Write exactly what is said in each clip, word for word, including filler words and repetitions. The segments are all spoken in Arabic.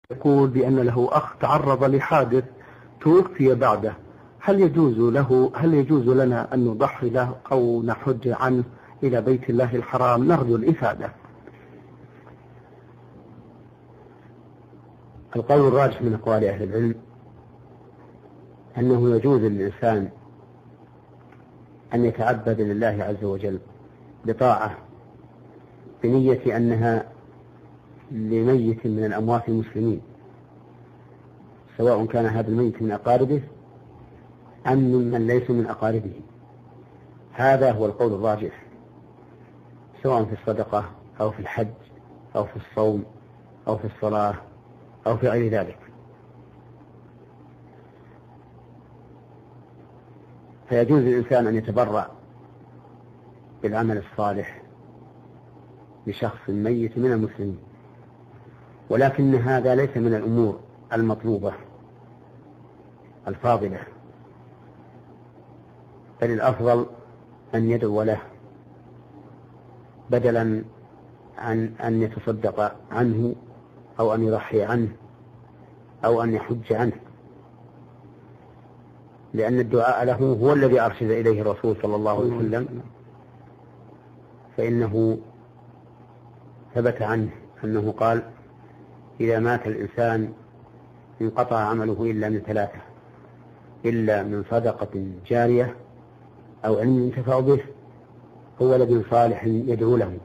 يقول بأن له أخ تعرض لحادث توفي بعده، هل يجوز له هل يجوز لنا أن نضحي له أو نحج عنه إلى بيت الله الحرام؟ نرجو الإفادة. القول الراجح من أقوال أهل العلم أنه يجوز للإنسان أن يتعبد لله عز وجل بطاعة بنية أنها لميت من الأموات المسلمين، سواء كان هذا الميت من أقاربه أم ممن ليس من أقاربه. هذا هو القول الراجح، سواء في الصدقة أو في الحج أو في الصوم أو في الصلاة أو في غير ذلك. فيجوز للإنسان أن يتبرع بالعمل الصالح لشخص ميت من المسلمين، ولكن هذا ليس من الأمور المطلوبة الفاضلة، بل الأفضل أن يدعو له بدلا عن أن يتصدق عنه أو أن يضحي عنه أو أن يحج عنه، لأن الدعاء له هو الذي أرشد إليه الرسول صلى الله عليه وسلم، فإنه ثبت عنه أنه قال: إذا مات الإنسان انقطع عمله إلا من ثلاثة، إلا من صدقة جارية أو علم ينتفع به هو ولد صالح يدعو له.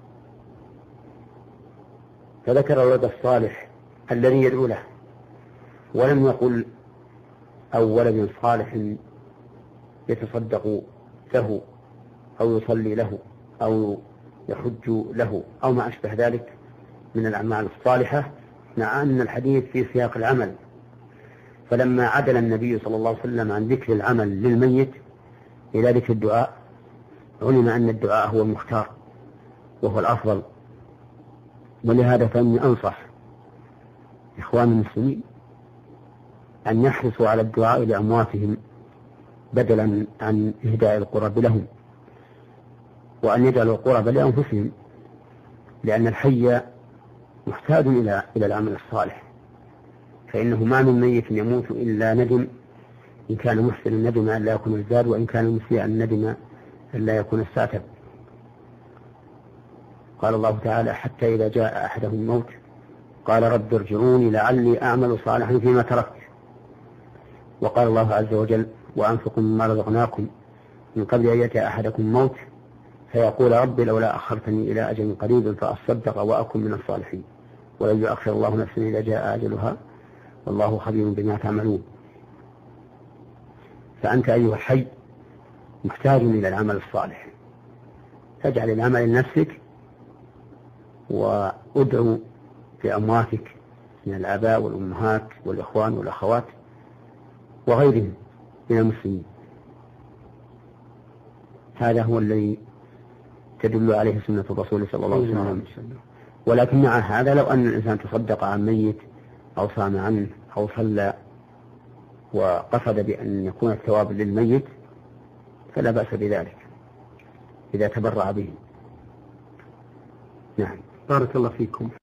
فذكر الولد الصالح الذي يدعو له، ولم يقل أو ولد صالح يتصدق له أو يصلي له أو يحج له أو ما أشبه ذلك من الأعمال الصالحة، مع أن الحديث في سياق العمل. فلما عدل النبي صلى الله عليه وسلم عن ذكر العمل للميت إلى ذكر الدعاء، علم أن الدعاء هو المختار وهو الأفضل. ولهذا فإني أنصح إخوان المسلمين أن يحرصوا على الدعاء لأمواتهم بدلا عن إهداء القرب لهم، وأن يجعلوا القرب لأنفسهم، لأن الحي محتاج إلى إلى العمل الصالح، فإنه ما من ميت يموت إلا ندم، إن كان محسنا ندم أن لا يكون الزاد، وإن كان مسيئا ندم أن لا يكون الساتب. قال الله تعالى: حتى إذا جاء أحدهم الموت قال رب ارجعوني لعلي أعمل صالحا فيما تركت. وقال الله عز وجل: وأنفقوا مما رزقناكم من قبل أن يأتي أحدكم الموت فيقول رب لولا أخرتني إلى أجل قريب فأصدق وأكن من الصالحين ولن يؤخر الله نفسا إذا جاء أجلها والله خبير بما تعملون. فأنت أيها الحي محتاج إلى العمل الصالح، فاجعل العمل لنفسك، وادعو لأمواتك من الآباء والأمهات والإخوان والأخوات وغيرهم من المسلمين. هذا هو الذي تدل عليه سنة الرسول صلى الله عليه وسلم. ولكن مع هذا لو أن الإنسان تصدق عن ميت أو صام عنه أو صلى وقصد بأن يكون الثواب للميت فلا بأس بذلك إذا تبرع به. نعم. بارك الله فيكم.